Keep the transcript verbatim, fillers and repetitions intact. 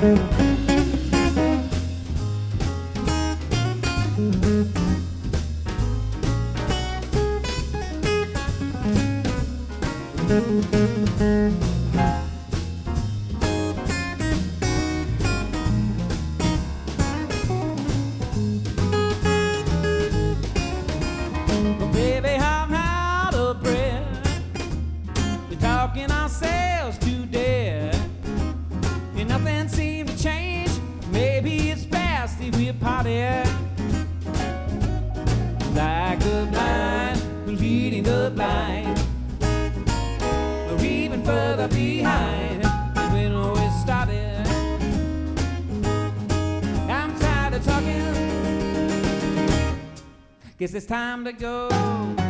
But baby, I'm out of breath. We're talking ourselves to death, and nothing seems to change. Maybe it's best if we party like the blind who's leading the blind, or even further behind than when we started. I'm tired of talking. Guess it's time to go.